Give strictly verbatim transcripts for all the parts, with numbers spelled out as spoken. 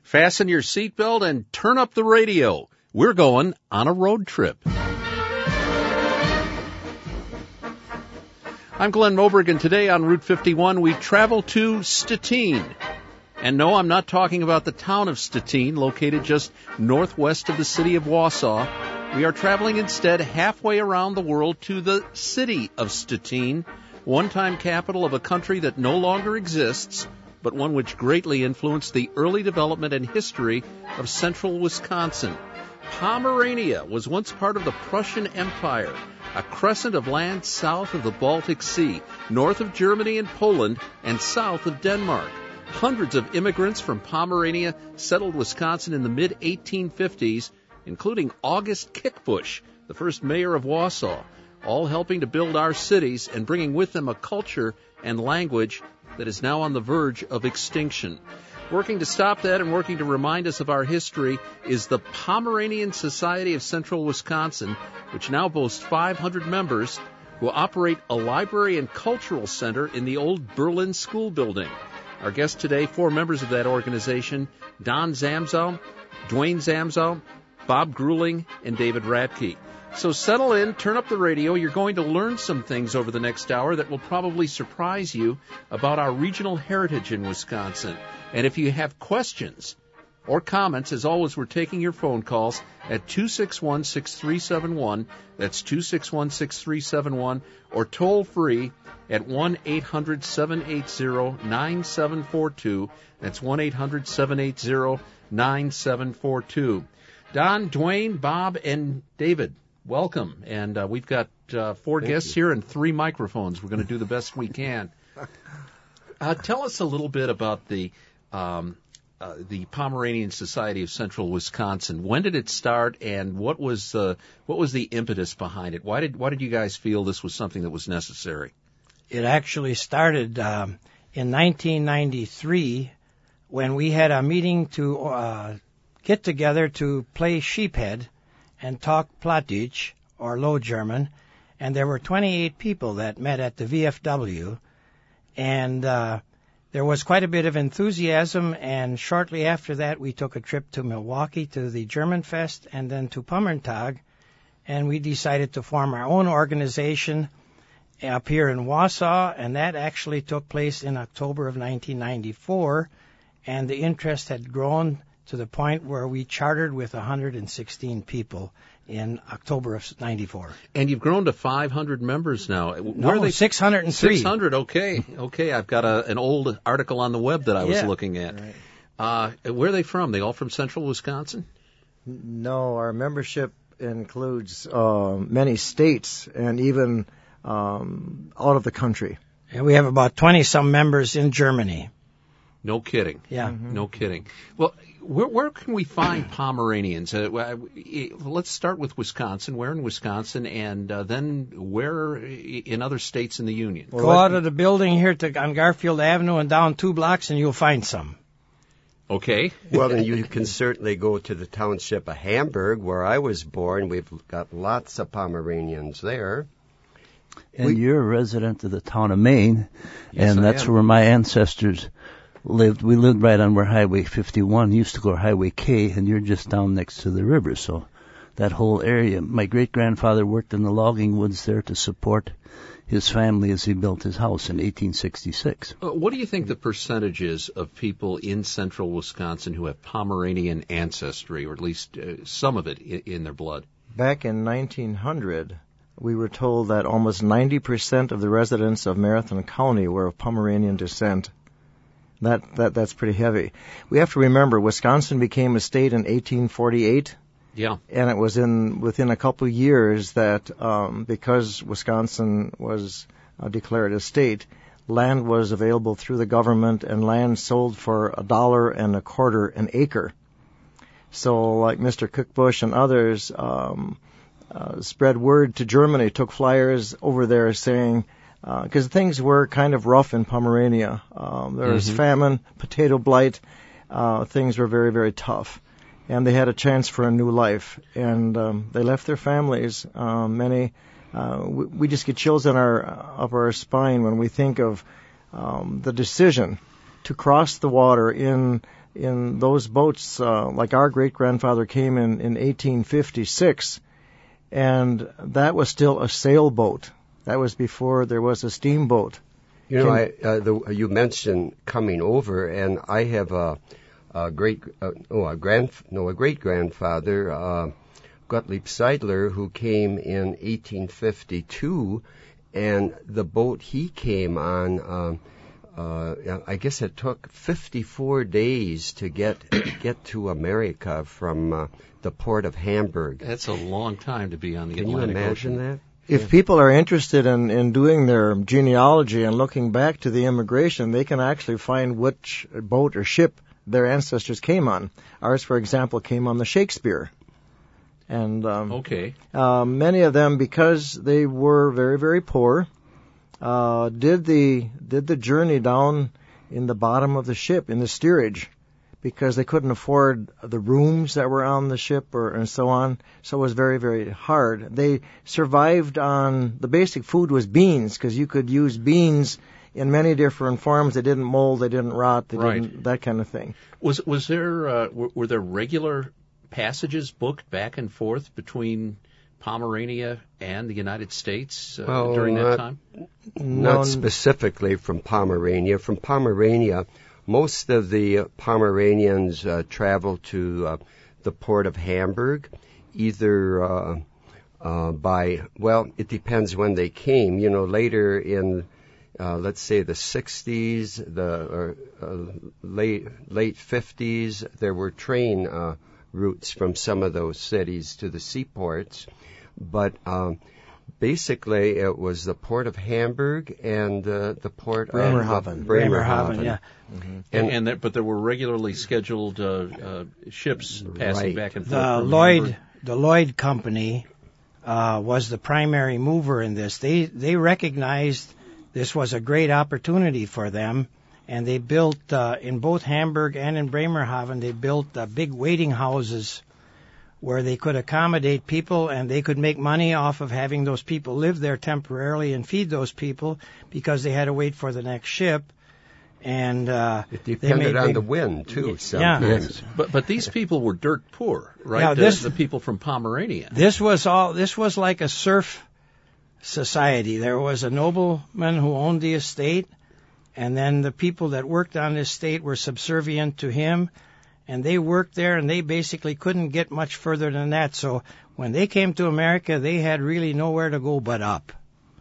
Fasten your seatbelt and turn up the radio. We're going on a road trip. I'm Glenn Moberg, and today on Route fifty-one we travel to Stettin. And no, I'm not talking about the town of Stettin, located just northwest of the city of Wausau. We are traveling instead halfway around the world to the city of Stettin, one-time capital of a country that no longer exists, but one which greatly influenced the early development and history of central Wisconsin. Pomerania was once part of the Prussian Empire, a crescent of land south of the Baltic Sea, north of Germany and Poland, and south of Denmark. Hundreds of immigrants from Pomerania settled Wisconsin in the mid eighteen fifties, including August Kickbush, the first mayor of Wausau, all helping to build our cities and bringing with them a culture and language that is now on the verge of extinction. Working to stop that and working to remind us of our history is the Pomeranian Society of Central Wisconsin, which now boasts five hundred members who operate a library and cultural center in the old Berlin School building. Our guests today, four members of that organization, Don Zamzow, Dwayne Zamzow, Bob Grueling, and David Radke. So settle in, turn up the radio. You're going to learn some things over the next hour that will probably surprise you about our regional heritage in Wisconsin. And if you have questions or comments, as always, we're taking your phone calls at two six one, six three seven one. That's two six one, six three seven one, or toll free at one eight hundred, seven eight zero, nine seven four two. That's one eight hundred, seven eight zero, nine seven four two. Don, Dwayne, Bob, and David, welcome. And uh, we've got uh, four Thank guests you. here and three microphones. We're going to do the best we can. Uh, tell us a little bit about the um, uh, the Pomeranian Society of Central Wisconsin. When did it start, and what was uh, what was the impetus behind it? Why did why did you guys feel this was something that was necessary? It actually started um, in nineteen ninety-three when we had a meeting to uh, get together to play sheephead and talk Plattdeutsch, or Low German, and there were twenty-eight people that met at the V F W, and uh, there was quite a bit of enthusiasm, and shortly after that we took a trip to Milwaukee to the German Fest and then to Pommerntag, and we decided to form our own organization up here in Wausau, and that actually took place in October of nineteen ninety-four, and the interest had grown to the point where we chartered with one hundred sixteen people in October of ninety-four. And you've grown to five hundred members now. Where No, are they? six hundred three. six hundred, okay. Okay, I've got a, an old article on the web that I was Yeah. looking at. Right. Uh, where are they from? They all from central Wisconsin? No, our membership includes uh, many states and even um, out of the country. And we have about twenty-some members in Germany. No kidding. Yeah. Mm-hmm. No kidding. Well, where, where can we find Pomeranians? Uh, let's start with Wisconsin. Where in Wisconsin, and uh, then where in other states in the Union? Well, Go let- out of the building here to on Garfield Avenue and down two blocks, and you'll find some. Okay. Well, then you can certainly go to the township of Hamburg, where I was born. We've got lots of Pomeranians there. And We- you're a resident of the town of Maine, Yes, and I that's am. where my ancestors lived. We lived right on where Highway fifty-one used to go, Highway K, and you're just down next to the river. So that whole area, my great-grandfather worked in the logging woods there to support his family as he built his house in eighteen sixty-six. Uh, What do you think the percentage is of people in central Wisconsin who have Pomeranian ancestry, or at least uh, some of it in, in their blood? Back in nineteen hundred, we were told that almost ninety percent of the residents of Marathon County were of Pomeranian descent. That, that That's pretty heavy. We have to remember, Wisconsin became a state in eighteen forty-eight. Yeah. And it was in within a couple of years that, um, because Wisconsin was uh, declared a state, land was available through the government, and land sold for a dollar and a quarter an acre. So, like Mister Cookbush and others um, uh, spread word to Germany, took flyers over there saying, because uh, things were kind of rough in Pomerania. Um, there was Mm-hmm. famine, potato blight. Uh, things were very, very tough. And they had a chance for a new life. And um, they left their families. Um, many, uh, we, we just get chills in our up our spine when we think of um, the decision to cross the water in in those boats, uh, like our great-grandfather came in in eighteen fifty-six, and that was still a sailboat. That was before there was a steamboat. You know, Can, I, uh, the, you mentioned coming over, and I have a, a great, uh, oh, a grand, no, a great grandfather, uh, Gottlieb Seidler, who came in eighteen fifty-two, and the boat he came on, uh, uh, I guess it took fifty-four days to get get to America from uh, the port of Hamburg. That's a long time to be on the Can Atlantic you imagine Ocean. that? If people are interested in, in doing their genealogy and looking back to the immigration, they can actually find which boat or ship their ancestors came on. Ours, for example, came on the Shakespeare. And um, Okay. uh, many of them, because they were very, very poor, uh, did the did the journey down in the bottom of the ship, in the steerage, because they couldn't afford the rooms that were on the ship or and so on. So it was very, very hard. They survived on, the basic food was beans, because you could use beans in many different forms. They didn't mold, they didn't rot, they Right. didn't, that kind of thing. Was was there uh, were, were there regular passages booked back and forth between Pomerania and the United States uh, Well, during that not- time? Not No, specifically from Pomerania. From Pomerania, most of the Pomeranians uh, travel to uh, the port of Hamburg, either uh, uh, by, well, it depends when they came. You know, later in, uh, let's say, the sixties, the or, uh, late late fifties, there were train uh, routes from some of those cities to the seaports. But um, basically, it was the port of Hamburg and uh, the port Bremerhaven. of Bremerhaven, yeah. And, And- and there, but there were regularly scheduled uh, uh, ships passing Right. back and forth. The from Lloyd, Hamburg. the Lloyd Company uh, was the primary mover in this. They they recognized this was a great opportunity for them, and they built uh, in both Hamburg and in Bremerhaven. They built uh, big waiting houses where they could accommodate people, and they could make money off of having those people live there temporarily and feed those people, because they had to wait for the next ship. And uh, It they depended made on big- the wind, too, Yeah. sometimes. But but these people were dirt poor, right? Yeah, the, this- the people from Pomerania. This was all. This was like a serf society. There was a nobleman who owned the estate, and then the people that worked on the estate were subservient to him, and they worked there, and they basically couldn't get much further than that. So when they came to America, they had really nowhere to go but up.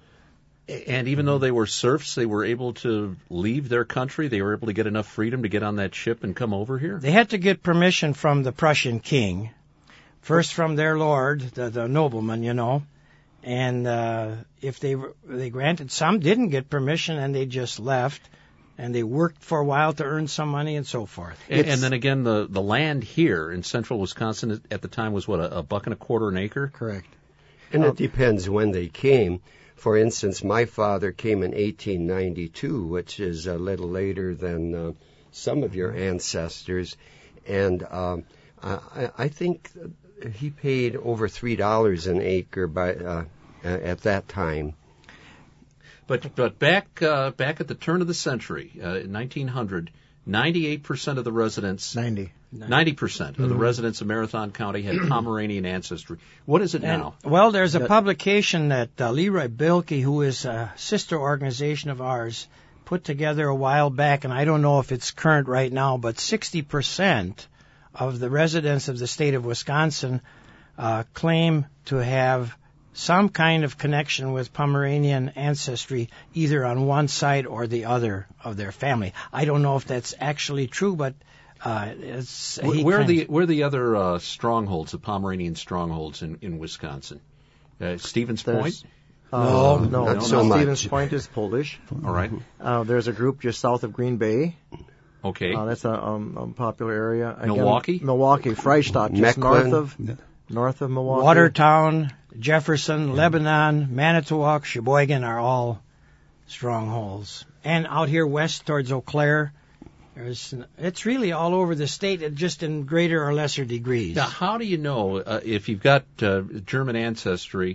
And even though they were serfs, they were able to leave their country. They were able to get enough freedom to get on that ship and come over here. They had to get permission from the Prussian king, first from their lord, the, the nobleman, you know. And uh, if they were, they granted, some didn't get permission, and they just left, and they worked for a while to earn some money and so forth. And, and then again, the the land here in central Wisconsin at the time was what, a, a buck and a quarter an acre. correct. And it depends when they came. For instance, my father came in eighteen ninety-two, which is a little later than uh, some of your ancestors. And um, I, I think he paid over three dollars an acre by uh, at that time. But but back uh, back at the turn of the century, uh, in nineteen hundred, ninety-eight percent of the residents, ninety. ninety percent of the residents of Marathon County had Pomeranian ancestry. What is it And, now? well, there's a That- publication that uh, Leroy Bilke, who is a sister organization of ours, put together a while back, and I don't know if it's current right now, but sixty percent of the residents of the state of Wisconsin uh, claim to have some kind of connection with Pomeranian ancestry, either on one side or the other of their family. I don't know if that's actually true, but uh, it's Where, he where are claims- the where are the other uh, strongholds, the Pomeranian strongholds in, in Wisconsin? Uh, Stevens There's- Point. Uh, No, no, not no, so much. Stevens Point is Polish. All right. Uh, there's a group just south of Green Bay. Okay. Uh, that's a, um, a popular area. Again, Milwaukee? Milwaukee, Freistadt, just Mequon. north of north of Milwaukee. Watertown, Jefferson, Lebanon, Manitowoc, Sheboygan are all strongholds. And out here west towards Eau Claire, there's, it's really all over the state, just in greater or lesser degrees. Now, how do you know uh, if you've got uh, German ancestry?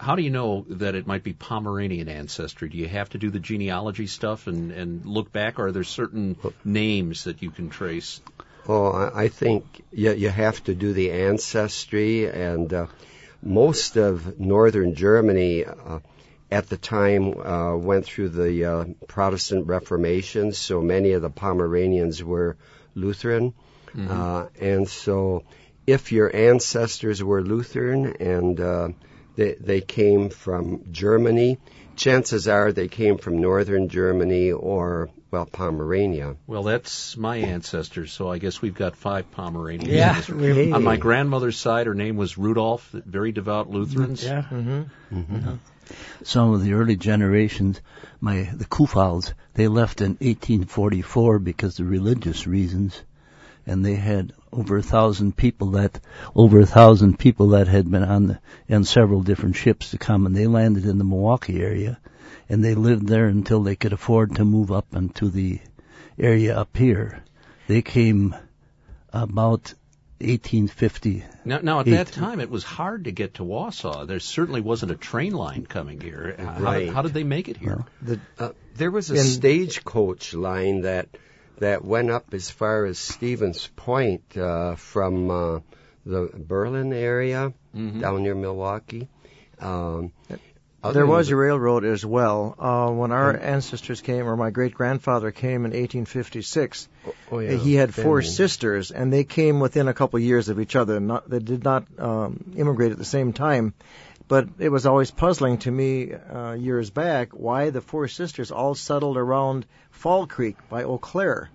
how do you know that it might be Pomeranian ancestry? Do you have to do the genealogy stuff and, and look back, or are there certain names that you can trace? Oh, I I think you, you have to do the ancestry, and uh, most of northern Germany uh, at the time uh, went through the uh, Protestant Reformation, so many of the Pomeranians were Lutheran. Mm-hmm. Uh, and so if your ancestors were Lutheran and uh, they, they came from Germany, chances are they came from northern Germany or, well, Pomerania. Well, that's my ancestors, so I guess we've got five Pomeranians. Yeah. Hey. On my grandmother's side, her name was Rudolph, very devout Lutherans. Yeah. Mm-hmm. Mm-hmm. Yeah. Some of the early generations, my the Kufals, they left in eighteen forty-four because of religious reasons, and they had over a thousand people that over a thousand people that had been on the, on several different ships to come, and they landed in the Milwaukee area, and they lived there until they could afford to move up into the area up here. They came about eighteen fifty. Now, now at that time, it was hard to get to Wausau. There certainly wasn't a train line coming here. How, Right. did, how did they make it here? The, Uh, there was a In- stagecoach line that that went up as far as Stevens Point uh, from uh, the Berlin area Mhm. down near Milwaukee. Um, other There than was the- a railroad as well. Uh, when our ancestors came, or my great-grandfather came in eighteen fifty-six, oh, yeah, he had four Benny. sisters, and they came within a couple of years of each other. Not, they did not um, immigrate at the same time. But it was always puzzling to me uh, years back why the four sisters all settled around Fall Creek by Eau Claire.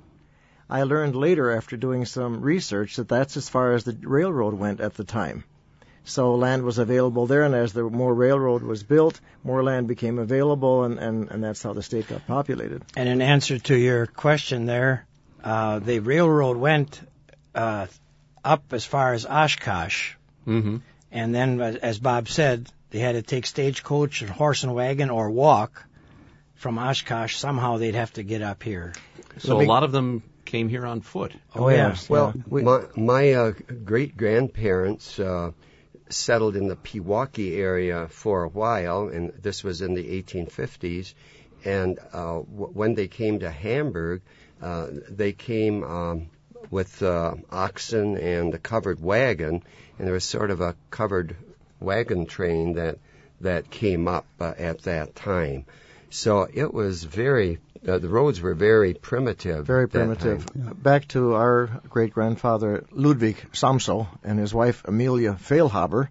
I learned later after doing some research that that's as far as the railroad went at the time. So land was available there, and as the more railroad was built, more land became available, and, and, and that's how the state got populated. And in answer to your question there, uh, the railroad went uh, up as far as Oshkosh, Mm-hmm. and then, uh, as Bob said, they had to take stagecoach and horse and wagon or walk from Oshkosh. Somehow they'd have to get up here. So Let me- a lot of them came here on foot. Oh, yeah. yes, Well, yeah. We- my, my uh, great-grandparents uh, settled in the Pewaukee area for a while, and this was in the eighteen fifties. And uh, w- when they came to Hamburg, uh, they came um, with uh, oxen and a covered wagon, and there was sort of a covered wagon train that that came up uh, at that time. So it was very, uh, the roads were very primitive. Very at that primitive. time. Back to our great-grandfather Ludwig Samso and his wife Amelia Fehlhaber.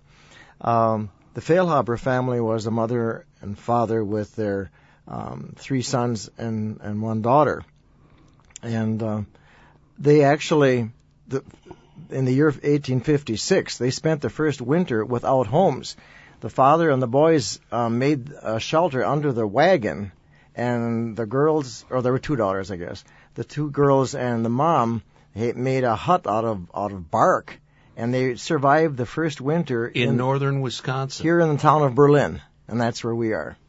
Um, the Fehlhaber family was a mother and father with their um, three sons and, and one daughter. And uh, they actually, the, in the year eighteen fifty-six, they spent the first winter without homes. The father and the boys uh, made a shelter under the wagon, and the girls, or there were two daughters, I guess. The two girls and the mom they made a hut out of out of bark, and they survived the first winter In, northern Wisconsin. here in the town of Berlin, and that's where we are.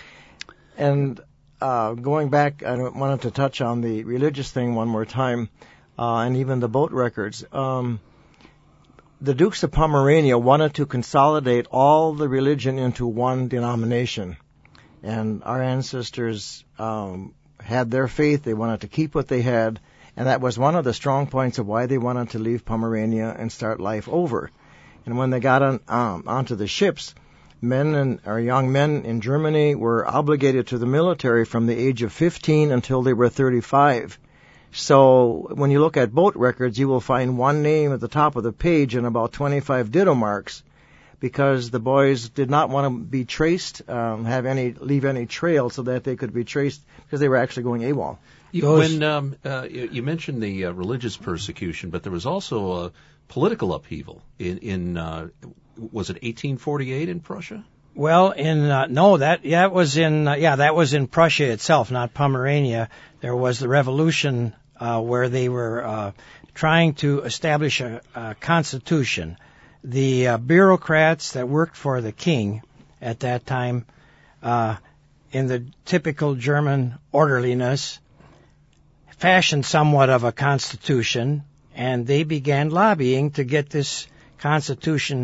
And uh, going back, I wanted to touch on the religious thing one more time, uh, and even the boat records. Um, the Dukes of Pomerania wanted to consolidate all the religion into one denomination, and our ancestors um, had their faith. They wanted to keep what they had, and that was one of the strong points of why they wanted to leave Pomerania and start life over. And when they got on um, onto the ships, men and or young men in Germany were obligated to the military from the age of fifteen until they were thirty-five. So when you look at boat records, you will find one name at the top of the page and about twenty-five ditto marks, because the boys did not want to be traced, um, have any leave any trail so that they could be traced, because they were actually going AWOL. You, Those- when um, uh, you, you mentioned the uh, religious persecution, but there was also a political upheaval in, in uh, was it eighteen forty-eight in Prussia? Well, in uh, no, that yeah, it was in uh, yeah, that was in Prussia itself, not Pomerania. There was the revolution uh, where they were uh, trying to establish a, a constitution. The uh, bureaucrats that worked for the king at that time, uh, in the typical German orderliness, fashioned somewhat of a constitution, and they began lobbying to get this constitution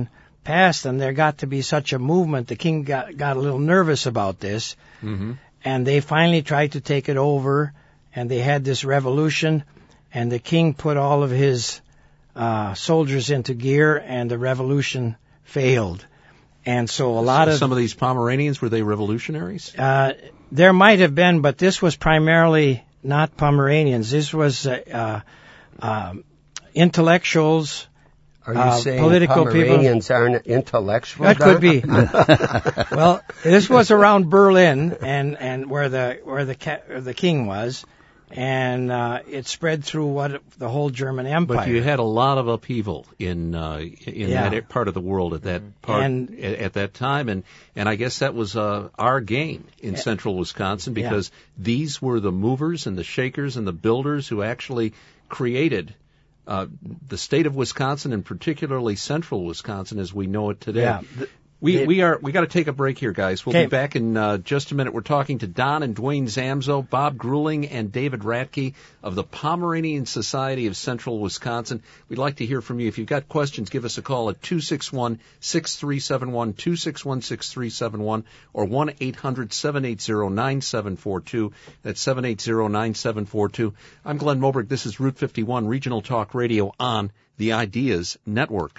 passed, and there got to be such a movement. The king got, got a little nervous about this, Mm-hmm. and they finally tried to take it over, and they had this revolution, and the king put all of his uh, soldiers into gear, and the revolution failed. And so a lot of some of these Pomeranians, were they revolutionaries? Uh, there might have been, but this was primarily not Pomeranians. This was uh, uh, um, intellectuals. Are you uh, saying political Pomeranians people? Aren't intellectual? That could be. Well, this was around Berlin, and, and where the where the ca- the king was, and uh, it spread through what the whole German Empire. But you had a lot of upheaval in uh, in Yeah. that part of the world at that part And- at, at that time, and and I guess that was uh, our gain in central Wisconsin, because these were the movers and the shakers and the builders who actually created uh, the state of Wisconsin, and particularly central Wisconsin as we know it today. Yeah. We They- we are we got to take a break here, guys. We'll Okay. be back in uh, just a minute. We're talking to Don and Dwayne Zamzo, Bob Grueling, and David Ratke of the Pomeranian Society of Central Wisconsin. We'd like to hear from you. If you've got questions, give us a call at two six one, six three seven one, two six one, six three seven one, or one eight hundred, seven eight zero, nine seven four two. That's seven eight zero, nine seven four two. I'm Glenn Moberg. This is Route fifty-one Regional Talk Radio on the Ideas Network.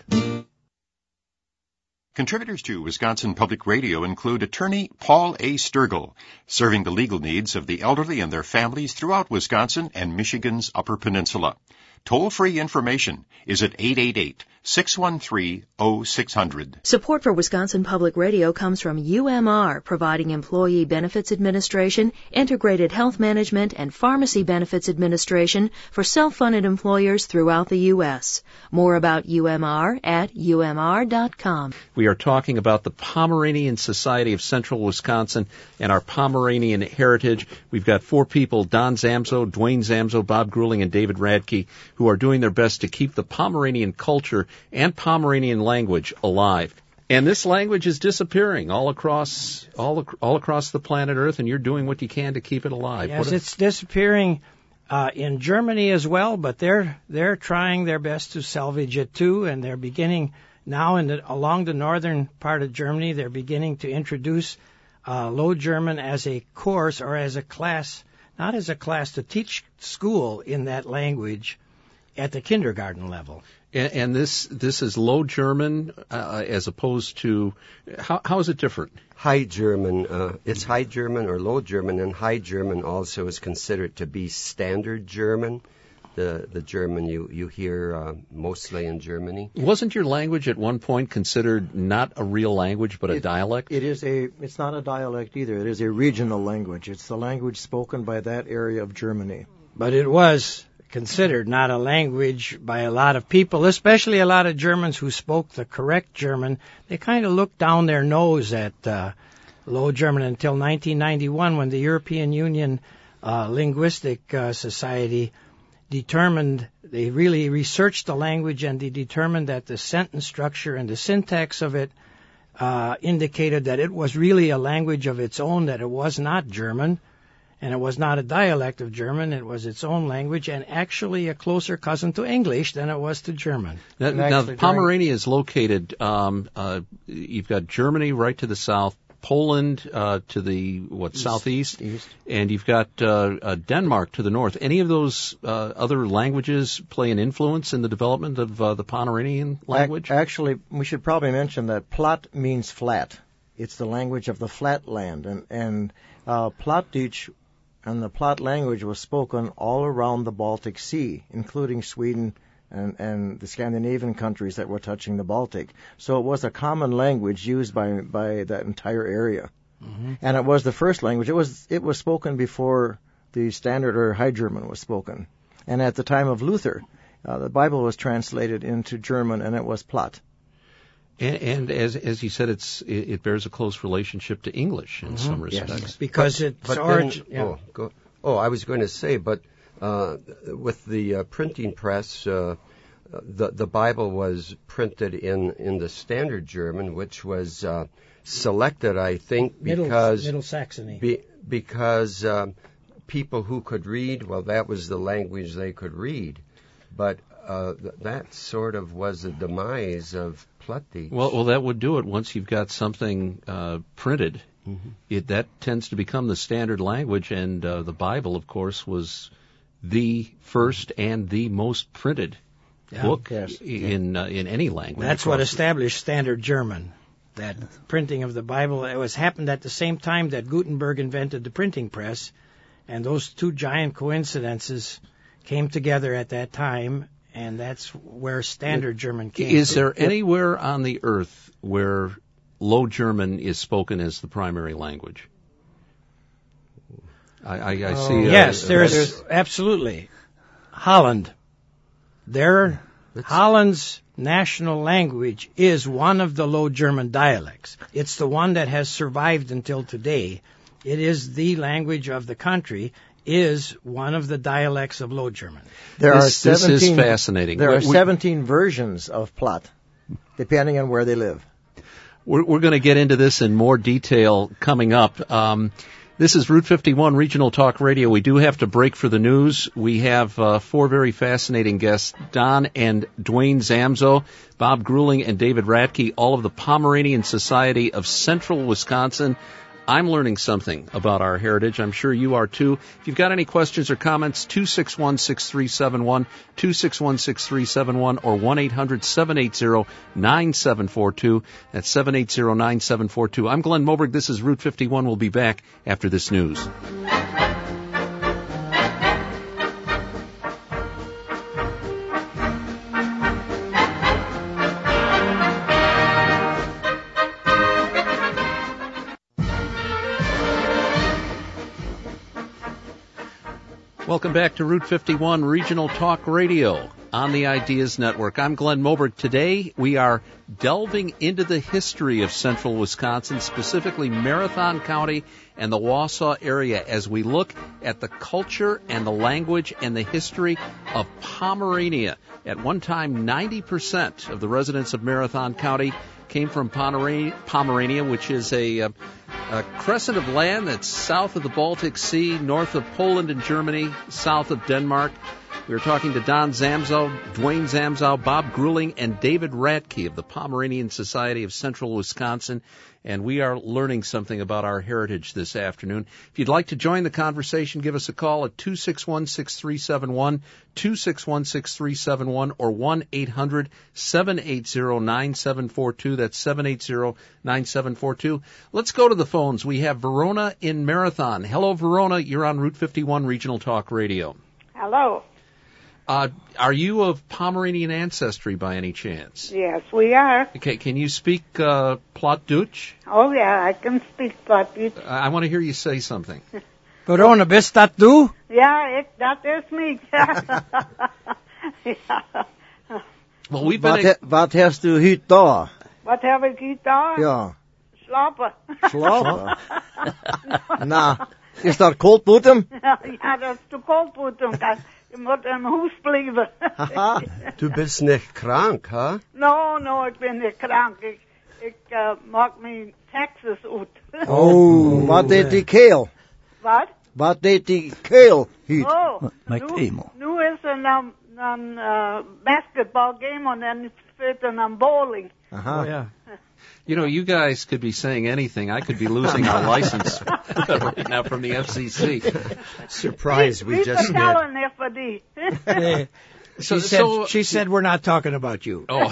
Contributors to Wisconsin Public Radio include attorney Paul A. Sturgill, serving the legal needs of the elderly and their families throughout Wisconsin and Michigan's Upper Peninsula. Toll-free information is at eight eight eight, six one three, oh six hundred. Support for Wisconsin Public Radio comes from U M R, providing Employee Benefits Administration, Integrated Health Management, and Pharmacy Benefits Administration for self-funded employers throughout the U S More about U M R at U M R dot com. We are talking about the Pomeranian Society of Central Wisconsin and our Pomeranian heritage. We've got four people, Don Zamzo, Dwayne Zamzo, Bob Grueling, and David Radke, who are doing their best to keep the Pomeranian culture and Pomeranian language alive. And this language is disappearing all across all, ac- all across the planet Earth, and you're doing what you can to keep it alive. Yes, What are- it's disappearing uh, in Germany as well, but they're they're trying their best to salvage it too, and they're beginning now in the, along the northern part of Germany. They're beginning to introduce uh, Low German as a course or as a class, not as a class to teach school in that language at the kindergarten level. And, and this this is Low German uh, as opposed to how how is it different? High German, uh, it's High German or Low German, and High German also is considered to be Standard German, the the German you you hear uh, mostly in Germany. Wasn't your language at one point considered not a real language but a It- dialect? It is a. It's not a dialect either. It is a regional language. It's the language spoken by that area of Germany. But it was considered not a language by a lot of people, especially a lot of Germans who spoke the correct German. They kind of looked down their nose at uh, Low German until nineteen ninety-one, when the European Union uh, Linguistic uh, Society determined, they really researched the language, and they determined that the sentence structure and the syntax of it uh, indicated that it was really a language of its own, that it was not German. And it was not a dialect of German, it was its own language, and actually a closer cousin to English than it was to German. Now, And now actually Pomerania is located, um, uh, you've got Germany right to the south, Poland uh, to the, what, southeast? East. And you've got uh, uh, Denmark to the north. Any of those uh, other languages play an influence in the development of uh, the Pomeranian language? Ac- Actually, we should probably mention that Platt means flat. It's the language of the flat land, and and uh, Plattdeutsch and the Platt language was spoken all around the Baltic Sea, including Sweden and, and the Scandinavian countries that were touching the Baltic. So it was a common language used by by that entire area. Mm-hmm. And it was the first language. It was it was spoken before the Standard or High German was spoken. And at the time of Luther, uh, the Bible was translated into German, and it was Platt. And, and as as you said, it's it, it bears a close relationship to English in some respects. Yes. Because But- its but then- origin... yeah. oh, go, oh, I was going to say, but uh, with the uh, printing press, uh, the the Bible was printed in, in the Standard German, which was uh, selected, I think, Middle, because Middle Saxony. be, because um, people who could read, well, that was the language they could read, but uh, th- that sort of was the demise of Platdic. Well, well, that would do it. Once you've got something uh, printed, Mm-hmm. it that tends to become the standard language. And uh, the Bible, of course, was the first and the most printed Yeah. book Yes. in uh, in any language. That's what across- established Standard German. That printing of the Bible, it was happened at the same time that Gutenberg invented the printing press, and those two giant coincidences came together at that time, and that's where Standard German came. Is there anywhere on the earth where Low German is spoken as the primary language? I, I, I Oh. see. Uh, Yes, uh, there's absolutely. Holland. Their Holland's national language is one of the Low German dialects. It's the one that has survived until today. It is the language of the country, is one of the dialects of Low German. There This- are this is seventeen. fascinating. There are We- we- seventeen versions of Platt, depending on where they live. We're, we're going to get into this in more detail coming up. Um, this is Route fifty-one Regional Talk Radio. We do have to break for the news. We have uh, four very fascinating guests, Don and Dwayne Zamzo, Bob Grueling, and David Ratke, all of the Pomeranian Society of Central Wisconsin. I'm learning something about our heritage. I'm sure you are too. If you've got any questions or comments, two six one, six three seven one, two six one, six three seven one, or one eight hundred, seven eight zero, nine seven four two. That's seven eight zero, nine seven four two. I'm Glenn Moberg. This is Route fifty-one. We'll be back after this news. Welcome back to Route fifty-one Regional Talk Radio on the Ideas Network. I'm Glenn Moberg. Today we are delving into the history of central Wisconsin, specifically Marathon County and the Wausau area, as we look at the culture and the language and the history of Pomerania. At one time, ninety percent of the residents of Marathon County came from Pomerania, which is a, a, a crescent of land that's south of the Baltic Sea, north of Poland and Germany, south of Denmark. We were talking to Don Zamzo, Dwayne Zamzo, Bob Grueling, and David Ratke of the Pomeranian Society of Central Wisconsin, and we are learning something about our heritage this afternoon. If you'd like to join the conversation, give us a call at two six one, six three seven one, two six one, six three seven one, or one eight hundred, seven eight zero, nine seven four two. That's seven eight zero, nine seven four two. Let's go to the phones. We have Verona in Marathon. Hello, Verona. You're on Route fifty-one Regional Talk Radio. Hello. Uh, are you of Pomeranian ancestry by any chance? Yes, we are. Okay, can you speak uh, Plattdeutsch? Oh, yeah, I can speak Plattdeutsch. I I want to hear you say something. Verona, bist dat du? Ja, ik, dat is me. Ja. Well, we've Wat, been... he, wat hast du heute da? Wat heb ik hier daar? Ja, Slapen. slapen. Na, is dat koud buiten? Ja, dat is te koud voor toen. Je moet in huis blijven. Haha. Du bist nicht krank, ha? No, no, ik ben niet krank. Ik, ik uh, maak mijn taxes uit. Oh, wat deed die keel? Wat? Wat deed die keel heute? Oh, Mike nu, Emo. nu is er een, een uh, basketball game en dan is er een bowling. Aha. Oh, yeah. You know, you guys could be saying anything. I could be losing our license right now from the F C C. Surprise, we Wie just met. vertellen er voor die? Eh, So, she, said, so, she said we're not talking about you. oh.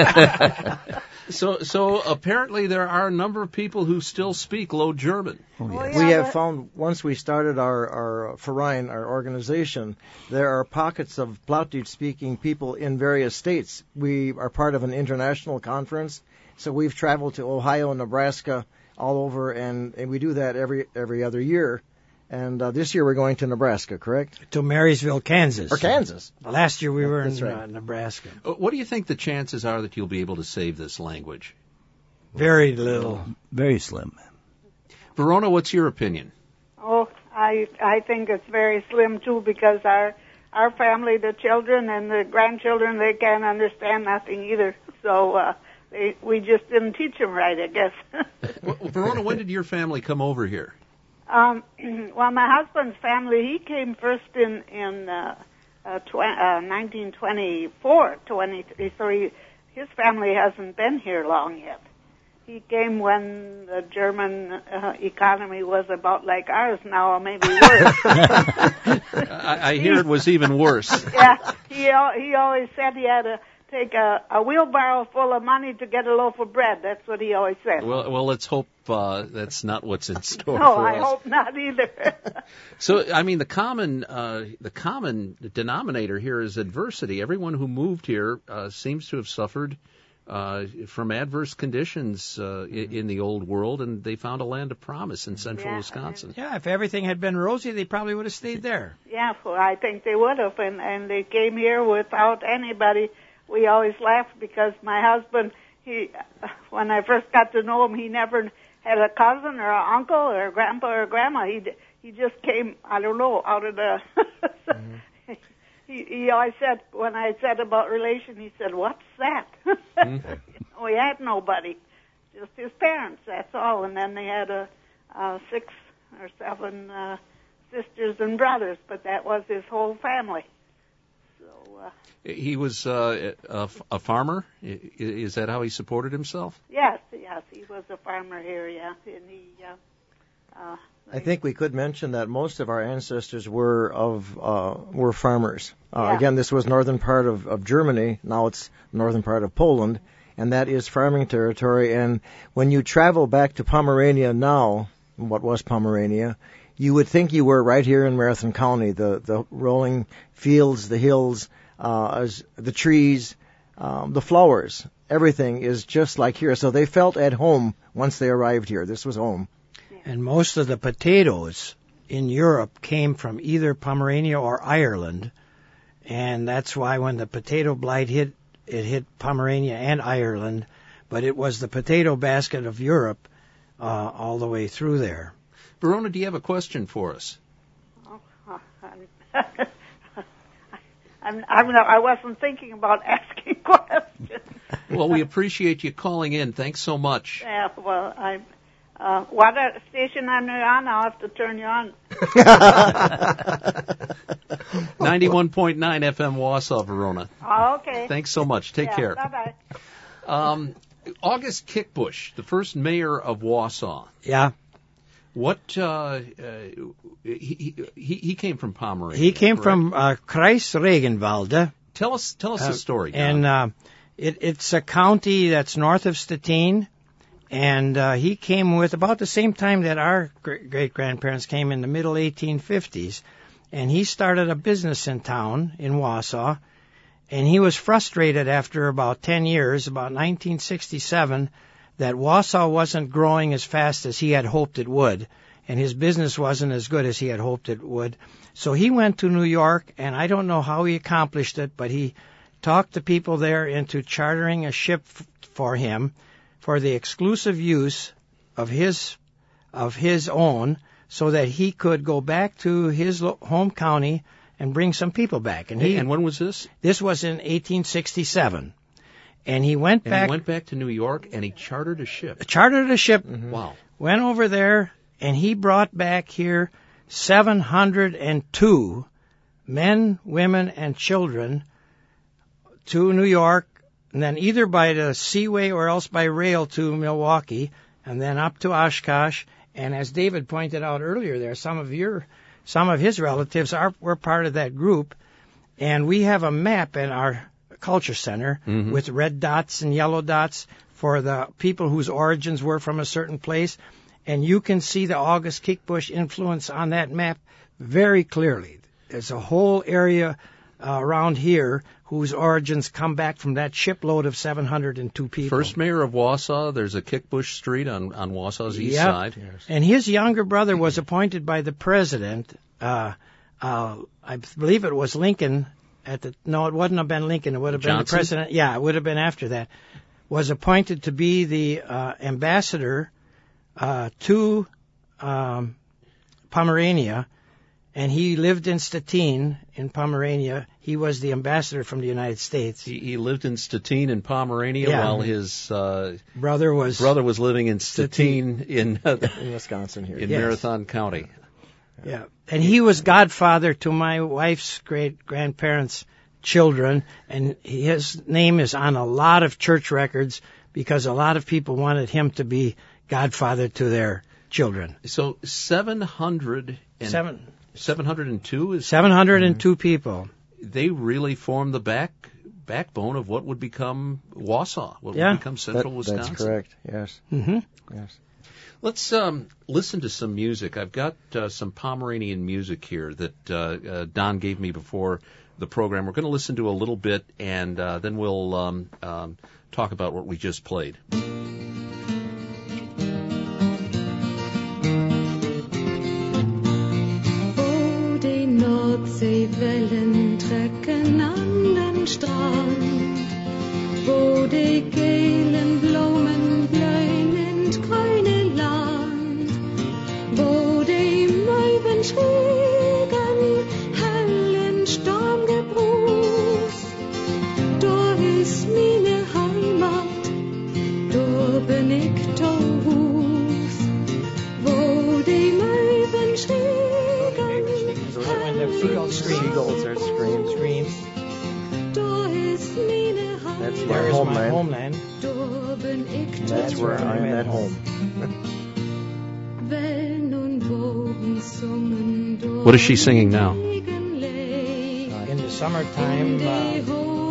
so, so apparently there are a number of people who still speak Low German. Oh, Oh, yes. yeah, We have but- found, once we started our, our Verein, our organization, there are pockets of Plattdeutsch-speaking people in various states. We are part of an international conference, so we've traveled to Ohio, Nebraska, all over, and, and we do that every every other year. And uh, this year we're going to Nebraska, correct? To Marysville, Kansas. Or Kansas. Last year we were in That's right. uh, Nebraska. Uh, What do you think the chances are that you'll be able to save this language? Very little. Very slim. Verona, what's your opinion? Oh, I I think it's very slim too because our our family, the children and the grandchildren, they can't understand nothing either. So uh, they, we just didn't teach them right, I guess. Well, Verona, when did your family come over here? um, well, my husband's family, he came first in in uh, uh, tw- uh, nineteen twenty-four, twenty-three. his family hasn't been here long yet. He came when the German uh, economy was about like ours now, or maybe worse. I, I hear it was even worse. Yeah, he al- he always said he had to take a, a wheelbarrow full of money to get a loaf of bread. That's what he always said. Well, well, let's hope uh, that's not what's in store no, for I us. hope not either. So, I mean, the common uh, the common denominator here is adversity. Everyone who moved here uh, seems to have suffered uh, from adverse conditions uh, in, in the old world, and they found a land of promise in central Yeah. Wisconsin. Yeah, if everything had been rosy, they probably would have stayed there. Yeah, well, I think they would have, and, and they came here without anybody. We always laughed because my husband, he, when I first got to know him, he never had a cousin or an uncle or a grandpa or a grandma. He he just came, I don't know, out of the. mm-hmm. he, he always said, when I said about relation, he said, "What's that?" mm-hmm. We had nobody, just his parents. That's all, and then they had a, a six or seven uh, sisters and brothers, but that was his whole family. So. Uh, He was uh, a, a farmer. Is that how he supported himself? Yes, yes, he was a farmer here. Yeah, and he. Uh, uh, I think we could mention that most of our ancestors were of uh, were farmers. Uh, Yeah. Again, this was northern part of, of Germany. Now it's northern part of Poland, and that is farming territory. And when you travel back to Pomerania now, what was Pomerania, you would think you were right here in Marathon County. The the rolling fields, the hills, uh, as the trees, um, the flowers, everything is just like here. So they felt at home once they arrived here. This was home. And most of the potatoes in Europe came from either Pomerania or Ireland. And that's why when the potato blight hit, it hit Pomerania and Ireland. But it was the potato basket of Europe uh, all the way through there. Verona, do you have a question for us? Oh, I'm, I'm, I'm not, I wasn't thinking about asking questions. Well, we appreciate you calling in. Thanks so much. Yeah, well, I. Uh, what uh, station are you on? I'll have to turn you on. ninety-one point nine F M Wausau, Verona. Oh, okay. Thanks so much. Take yeah, care. Bye-bye. Um, August Kickbush, the first mayor of Wausau. Yeah. What, uh, uh, he, he, he came from Pomerania. He came correct? from uh, Kreis Regenwalde. Tell us, tell us uh, the story. Don. And uh, it, it's a county that's north of Stettin. And uh, he came with about the same time that our great-grandparents came in the middle eighteen fifties. And he started a business in town in Wausau. And he was frustrated after about ten years, about nineteen sixty-seven, that Wausau wasn't growing as fast as he had hoped it would. And his business wasn't as good as he had hoped it would. So he went to New York, and I don't know how he accomplished it, but he talked the people there into chartering a ship f- for him for the exclusive use of his of his own, so that he could go back to his lo- home county and bring some people back. And he and when was this? This was in eighteen sixty-seven, and he went and back. He went back to New York, and he chartered a ship. Chartered a ship. Mm-hmm. Wow. Went over there, and he brought back here seven hundred two men, women, and children to New York. And then either by the seaway or else by rail to Milwaukee, and then up to Oshkosh. And as David pointed out earlier, there some of your, some of his relatives are were part of that group. And we have a map in our culture center mm-hmm. with red dots and yellow dots for the people whose origins were from a certain place. And you can see the August Kickbush influence on that map very clearly. There's a whole area uh, around here whose origins come back from that shipload of seven hundred two people. First mayor of Wausau, there's a Kickbush Street on, on Wausau's east yep. side. Yes. And his younger brother was appointed by the president, uh, uh, I believe it was Lincoln, at the, no, it wouldn't have been Lincoln, it would have been Johnson? the president, yeah, it would have been after that, was appointed to be the uh, ambassador uh, to um, Pomerania. And he lived in Stettin, in Pomerania. He was the ambassador from the United States. He, he lived in Stettin in Pomerania yeah. while his uh, brother was brother was living in Stettin, Stettin. in, uh, in Wisconsin here. In yes. Marathon County. Yeah. And he was godfather to my wife's great-grandparents, children, and his name is on a lot of church records because a lot of people wanted him to be godfather to their children. So seven hundred and Seven. seven hundred two is seven hundred two mm-hmm. people. They really formed the back backbone of what would become Wausau, what yeah. would become Central that, Wisconsin. That's correct. Yes. Mm-hmm. Yes. Let's um, listen to some music. I've got uh, some Pomeranian music here that uh, uh, Don gave me before the program. We're going to listen to a little bit, and uh, then we'll um, um, talk about what we just played. Nordseewellen trecken an den Strand, wo die gelben Blumen blühen in grüne Land, wo die Möwen schwiegen, hellen Sturmgebrus. Da ist meine Heimat, da bin ich zu Hus, wo die Möwen schwiegen. Seagulls scream. Seagulls are scream. Scream. That's my There's homeland. my homeland. That's, That's where I'm at home. What is she singing now? In the summertime, uh,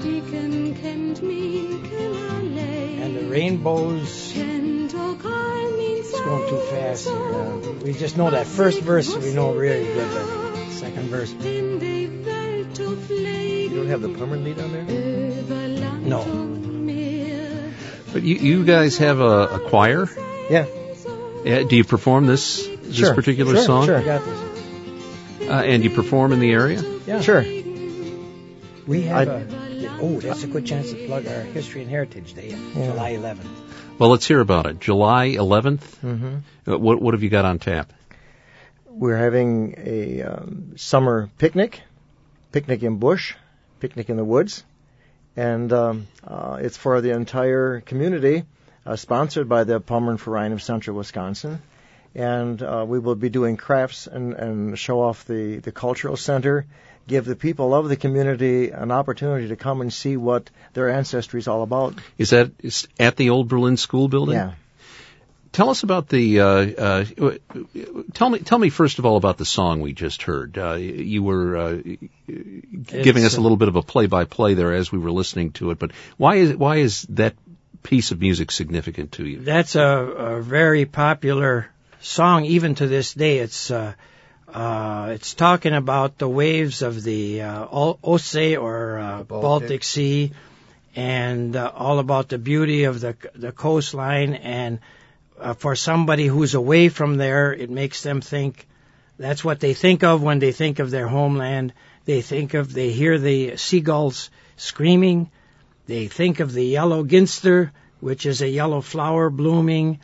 and the rainbows. It's going too fast here. Uh, we just know that first verse, we know really good. The second verse. You don't have the Pomeranian lead on there? No. But you, you guys have a, a choir? Yeah. Uh, do you perform this this sure. particular sure, song? Sure. We got this. Uh, and you perform in the area? Yeah. Sure. We have I, a. Oh, that's a good chance to plug our History and Heritage Day, yeah. July eleventh. Well, let's hear about it. July eleventh. Mm-hmm. Uh, what what have you got on tap? We're having a um, summer picnic, picnic in bush, picnic in the woods, and um, uh, it's for the entire community, uh, sponsored by the Pomeranian Verein of Central Wisconsin. And uh, we will be doing crafts and, and show off the, the cultural center, give the people of the community an opportunity to come and see what their ancestry is all about. Is that is at the Old Berlin School building? Yeah. Tell us about the. Uh, uh, tell me, tell me first of all about the song we just heard. Uh, you were uh, giving It's, us a little bit of a play-by-play there as we were listening to it. But why is why is that piece of music significant to you? That's a, a very popular song, even to this day. It's uh, uh, it's talking about the waves of the uh, Ostsee or uh, Baltic. Baltic Sea, and uh, all about the beauty of the the coastline. And uh, for somebody who's away from there, it makes them think. That's what they think of when they think of their homeland. They think of, they hear the seagulls screaming. They think of the yellow ginster, which is a yellow flower blooming,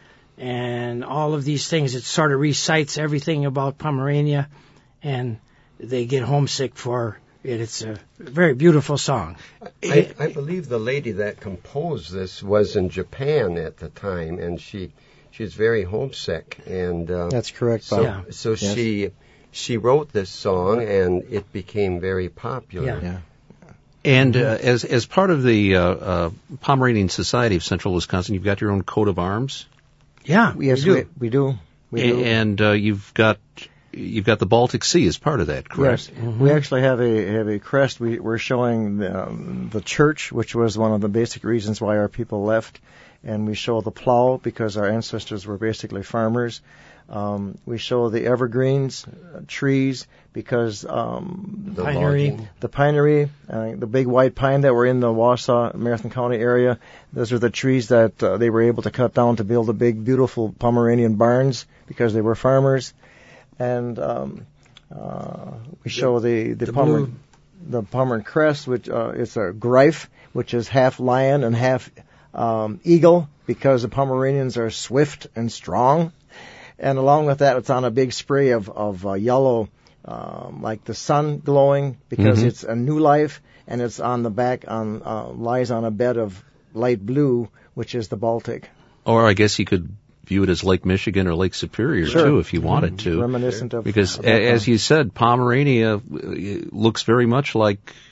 and all of these things. It sort of recites everything about Pomerania, and they get homesick for it. It's a very beautiful song. I, I believe the lady that composed this was in Japan at the time, and she she was very homesick. And uh, that's correct. So, yeah. so yes. she she wrote this song, and it became very popular. Yeah. Yeah. And uh, as as part of the uh, uh, Pomeranian Society of Central Wisconsin, you've got your own coat of arms. Yeah, Yes, we do. we, we do. We do. A- and uh, you've got you've got the Baltic Sea as part of that, correct? Yes, mm-hmm. We actually have a have a crest. We, we're showing the, um, the church, which was one of the basic reasons why our people left, and we show the plow because our ancestors were basically farmers. Um, we show the evergreens, uh, trees, because um, The Pinery. logging. the pinery, uh, the big white pine that were in the Wausau, Marathon County area, those are the trees that uh, they were able to cut down to build the big, beautiful Pomeranian barns because they were farmers. And um, uh, we show the the, the Pomer- blue. the Pomeranian crest, which uh, is a greif, which is half lion and half um, eagle, because the Pomeranians are swift and strong. And along with that, it's on a big spray of of uh, yellow, um, like the sun glowing, because Mhm. it's a new life, and it's on the back on uh, lies on a bed of light blue, which is the Baltic. Or I guess you could view it as Lake Michigan or Lake Superior Sure. too, if you wanted to. Reminiscent of Because of a- as that. you said, Pomerania uh, looks very much like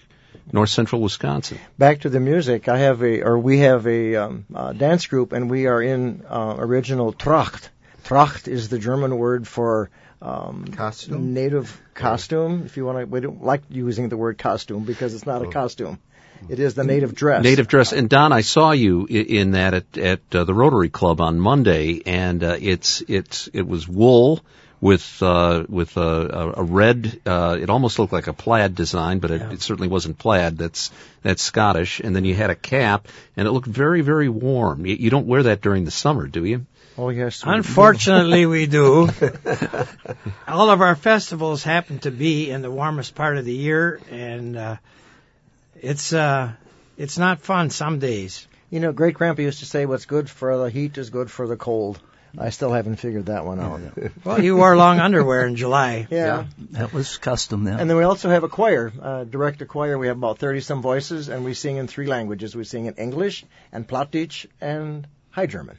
North Central Wisconsin. Back to the music, I have a, or we have a um, uh, dance group, and we are in uh, original Tracht. Tracht is the German word for um, costume, native costume. If you want to, we don't like using the word costume because it's not oh. a costume. It is the native dress. Native dress. And Don, I saw you in that at, at uh, the Rotary Club on Monday, and uh, it's it's it was wool with uh, with a, a red. Uh, it almost looked like a plaid design, but it, Yeah. it certainly wasn't plaid. That's that's Scottish. And then you had a cap, and it looked very very warm. You, you don't wear that during the summer, do you? Oh yes. we Unfortunately, we do. All of our festivals happen to be in the warmest part of the year, and uh, it's uh, it's not fun some days. You know, Great Grandpa used to say, "What's good for the heat is good for the cold." I still haven't figured that one out. Well, you wore long underwear in July. Yeah. That was custom then. And then we also have a choir, uh, director choir. We have about thirty-some voices, and we sing in three languages. We sing in English and Plattdeutsch and High German.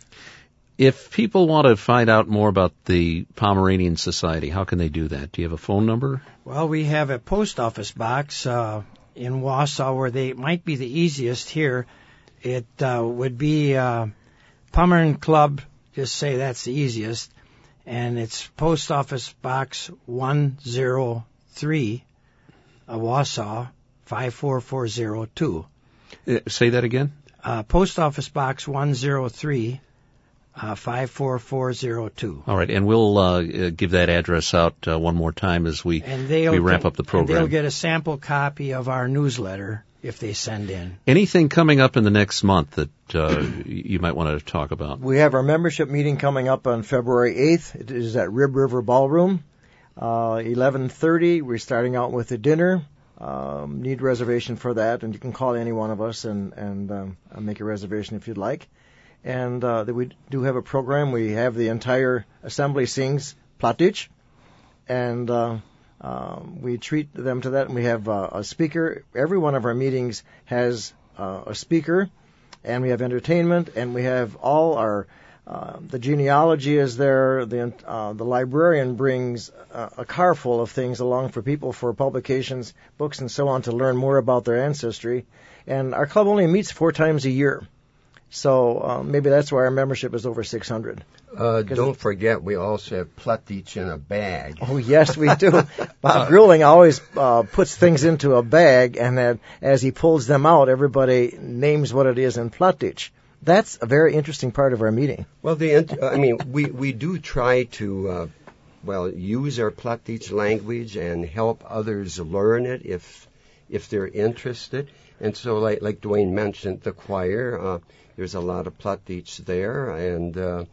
If people want to find out more about the Pomeranian Society, how can they do that? Do you have a phone number? Well, we have a post office box uh, in Wausau where they might be the easiest here. It uh, would be uh, Pomeranian Club. Just say that's the easiest. And it's Post Office Box one oh three, uh, Wausau, five four four oh two. Uh, say that again? Uh, Post Office Box one oh three, uh, five four four oh two. All right, and we'll uh, uh, give that address out uh, one more time as we, And they'll we wrap get, up the and program. they'll get a sample copy of our newsletter if they send in. Anything coming up in the next month that uh, you might want to talk about? We have our membership meeting coming up on February eighth. It is at Rib River Ballroom, uh, eleven thirty. We're starting out with a dinner. Um, need a reservation for that, and you can call any one of us and, and um, make a reservation if you'd like. And uh, we do have a program. We have the entire assembly sings Plattdeutsch, and uh, um, we treat them to that. And we have uh, a speaker. Every one of our meetings has uh, a speaker, and we have entertainment, and we have all our uh, the genealogy is there. The uh, the librarian brings a, a car full of things along for people for publications, books, and so on to learn more about their ancestry. And our club only meets four times a year. So uh, maybe that's why our membership is over six hundred. Uh, don't forget, we also have Plattdeutsch in a bag. Oh, yes, we do. Bob Grueling always uh, puts things into a bag, and then as he pulls them out, everybody names what it is in Plattdeutsch. That's a very interesting part of our meeting. Well, the int- I mean, we, we do try to, uh, well, use our Plattdeutsch language and help others learn it if if they're interested. And so, like like Dwayne mentioned, the choir, uh, there's a lot of Plattdeutsch there, and uh,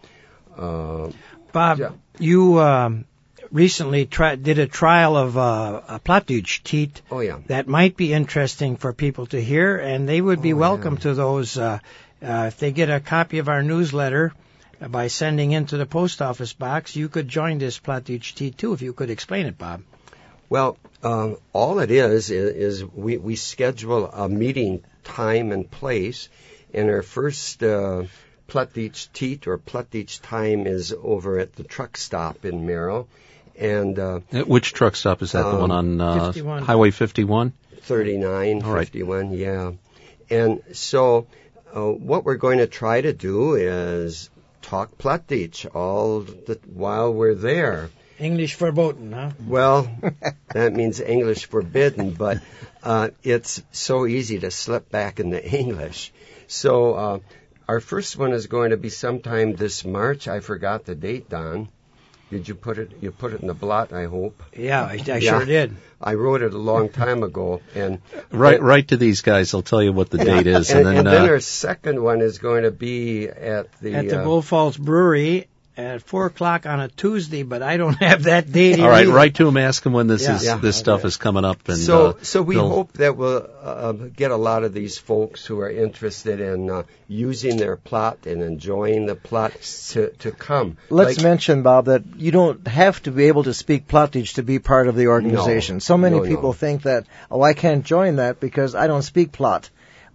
uh, Bob, yeah. you um, recently tri- did a trial of uh, a Plattdeutsch teat Oh, yeah. that might be interesting for people to hear, and they would be Oh, welcome yeah. to those uh, uh, if they get a copy of our newsletter uh, by sending into the post office box. You could join this Plattdeutsch teat too, if you could explain it, Bob. Well, um, all it is, is is we, we schedule a meeting time and place, and our first uh, Plattdeutsch teat or Plattdeutsch time is over at the truck stop in Merrill, and uh, Uh, Which truck stop is that? the Um, one on uh, fifty-one. Highway fifty-one? thirty-nine, All right. fifty-one, yeah. And so uh, what we're going to try to do is talk Plattdeutsch all the while we're there. English verboten, huh? Well, that means English forbidden, but uh, it's so easy to slip back into English. So uh, our first one is going to be sometime this March. I forgot the date, Don. Did you put it? You put it in the blot, I hope. Yeah, I, I Yeah. sure did. I wrote it a long time ago, and Right, right to these guys. They'll tell you what the date is, and, and then, and then uh, our second one is going to be at the. At the uh, Bull Falls Brewery at four o'clock on a Tuesday, but I don't have that date here all right, either. write to them, ask them when this Yeah. is Yeah. this stuff is coming up, and so, uh, so we they'll- hope that we'll uh, get a lot of these folks who are interested in uh, using their plot and enjoying the plot to, to come. Let's Like- mention, Bob, that you don't have to be able to speak Plattdeutsch to be part of the organization. No. So many No, people no. think that, oh, I can't join that because I don't speak Platt.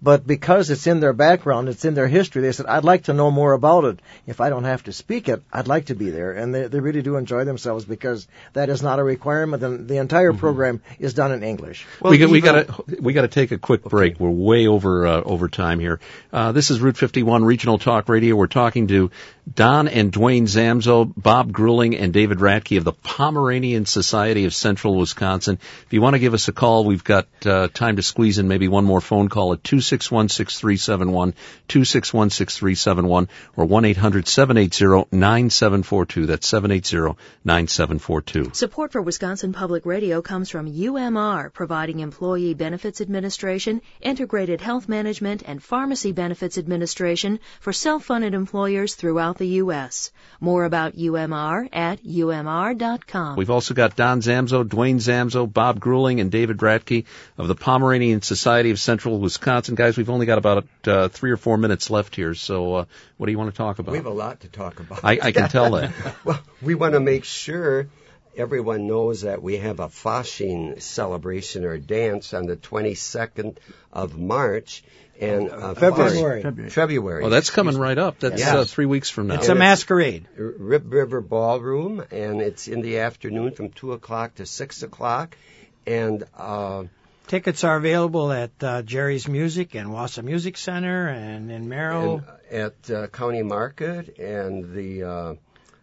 But because it's in their background, it's in their history, they said, I'd like to know more about it. If I don't have to speak it, I'd like to be there. And they, they really do enjoy themselves because that is not a requirement, and the entire mm-hmm. program is done in English. Well, we got we got to we got to take a quick break. Okay. We're way over uh, over time here. Uh, this is Route fifty-one Regional Talk Radio. We're talking to Don and Dwayne Zamzo, Bob Grueling, and David Ratke of the Pomeranian Society of Central Wisconsin. If you want to give us a call, we've got uh, time to squeeze in maybe one more phone call at two six one, six three seven one, two six one, six three seven one, or one eight hundred, seven eight zero, nine seven four two. That's seven eight zero, nine seven four two. Support for Wisconsin Public Radio comes from U M R, providing Employee Benefits Administration, Integrated Health Management, and Pharmacy Benefits Administration for self-funded employers throughout the U S More about U M R at U M R dot com. We've also got Don Zamzo, Dwayne Zamzo, Bob Grueling, and David Ratke of the Pomeranian Society of Central Wisconsin. Guys, we've only got about uh, three or four minutes left here, so uh, what do you want to talk about? We have a lot to talk about. I, I can tell that. Well, we want to make sure everyone knows that we have a Fasching celebration or dance on the twenty-second of March. And uh, February. February. February. Well, that's coming right up. That's yes. uh, three weeks from now. It's a masquerade. Rib River Ballroom, and it's in the afternoon from two o'clock to six o'clock. And uh, tickets are available at uh, Jerry's Music and Wausau Music Center and in Merrill. And at uh, County Market and the uh,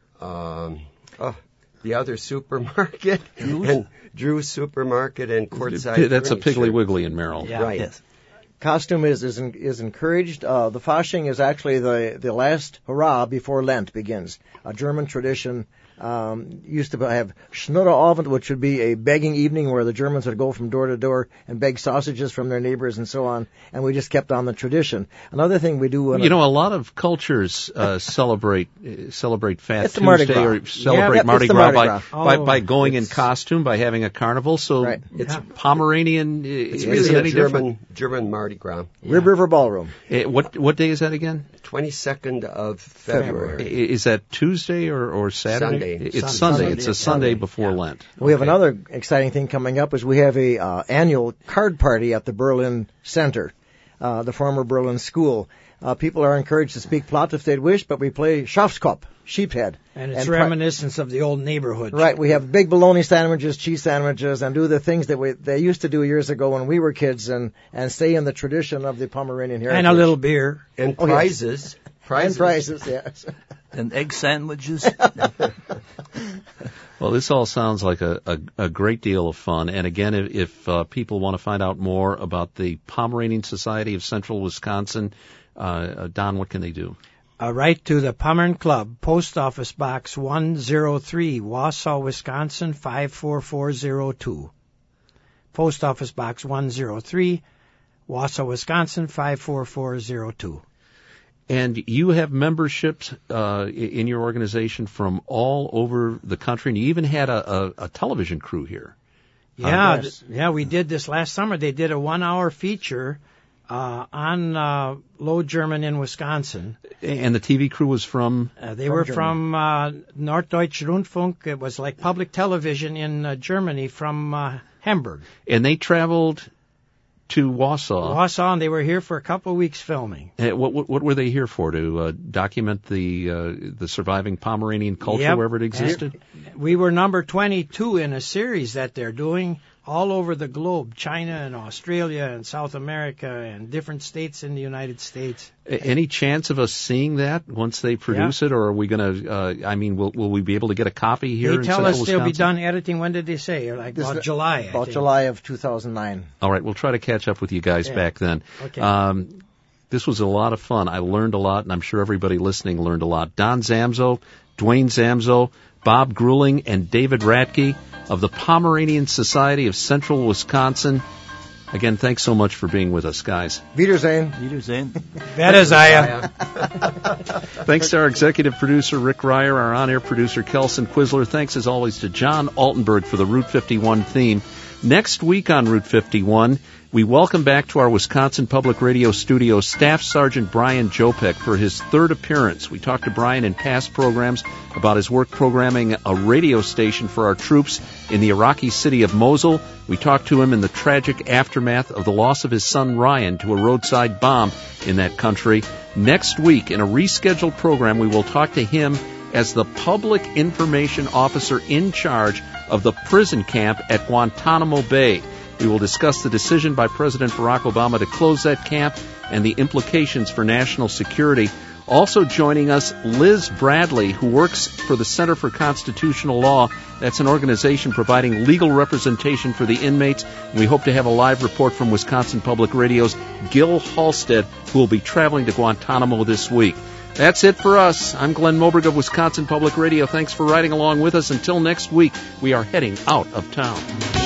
um, oh, the other supermarket. Drew's? And Drew's Supermarket and Courtside That's Furniture. a Piggly Wiggly in Merrill. Yeah. Right. Yes. Costume is is, is encouraged. Uh, the Fasching is actually the, the last hurrah before Lent begins. A German tradition um, used to have Schnurreabend, which would be a begging evening where the Germans would go from door to door and beg sausages from their neighbors and so on, and we just kept on the tradition. Another thing we do... You know, a lot of cultures uh, celebrate uh, celebrate Fat it's Mardi Tuesday Gras. or celebrate yeah, Mardi, Mardi Gras, Gras by, oh, by, by going in it's, costume, by having a carnival. So right. it's yeah. Pomeranian. It's is really it a any German, different? German Mardi Gras. Yeah. Rib River Ballroom. Uh, what what day is that again? twenty-second of February. February. Is that Tuesday or, or Saturday? Sunday. It's Sunday. Sunday. Sunday. It's a Sunday Sunday. before Yeah. Lent. We have Okay. another exciting thing coming up is we have a uh, annual card party at the Berlin Center, uh, the former Berlin School. Uh, people are encouraged to speak Platt if they'd wish, but we play Schafskopf, sheephead. And it's and reminiscence of the old neighborhood. Right, we have big bologna sandwiches, cheese sandwiches, and do the things that we they used to do years ago when we were kids, and, and stay in the tradition of the Pomeranian heritage. And a little beer. And Oh, yes. prizes. Prizes. And prizes, yes. And egg sandwiches. Well, this all sounds like a, a, a great deal of fun. And again, if, if uh, people want to find out more about the Pomeranian Society of Central Wisconsin, uh, uh, Don, what can they do? Uh, write to the Pomeranian Club, Post Office Box one oh three, Wausau, Wisconsin five four four zero two. Post Office Box one oh three, Wausau, Wisconsin five four four zero two. And you have memberships uh, in your organization from all over the country, and you even had a, a, a television crew here. Yeah, yes. th- yeah, we did this last summer. They did a one-hour feature uh, on uh, Low German in Wisconsin. And the T V crew was from? Uh, they From were Germany. from uh, Norddeutsche Rundfunk. It was like public television in uh, Germany from uh, Hamburg. And they traveled to Wausau. Wausau, and they were here for a couple of weeks filming. Uh, What, what, what were they here for? To uh, document the uh, the surviving Pomeranian culture Yep. wherever it existed? We were number twenty-two in a series that they're doing all over the globe, China and Australia and South America and different states in the United States. A- Any chance of us seeing that once they produce it, or are we going to? Uh, I mean, will will we be able to get a copy here? They in tell Central us they'll be Wisconsin? done editing. When did they say? Like This about is July, I About think. July of two thousand nine. All right, we'll try to catch up with you guys Yeah. back then. Okay. Um, this was a lot of fun. I learned a lot, and I'm sure everybody listening learned a lot. Don Zamzo, Dwayne Zamzo, Bob Grueling, and David Ratke of the Pomeranian Society of Central Wisconsin. Again, thanks so much for being with us, guys. Wiedersehen. Wiedersehen. Vedazaya. Thanks to our executive producer, Rick Ryer, our on-air producer, Kelson Quisler. Thanks, as always, to John Altenberg for the Route fifty-one theme. Next week on Route fifty-one, We welcome back to our Wisconsin Public Radio studio Staff Sergeant Brian Jopek for his third appearance. We talked to Brian in past programs about his work programming a radio station for our troops in the Iraqi city of Mosul. We talked to him in the tragic aftermath of the loss of his son Ryan to a roadside bomb in that country. Next week, in a rescheduled program, we will talk to him as the public information officer in charge of the prison camp at Guantanamo Bay. We will discuss the decision by President Barack Obama to close that camp and the implications for national security. Also joining us, Liz Bradley, who works for the Center for Constitutional Law. That's an organization providing legal representation for the inmates. We hope to have a live report from Wisconsin Public Radio's Gil Halstead, who will be traveling to Guantanamo this week. That's it for us. I'm Glenn Moberg of Wisconsin Public Radio. Thanks for riding along with us. Until next week, we are heading out of town.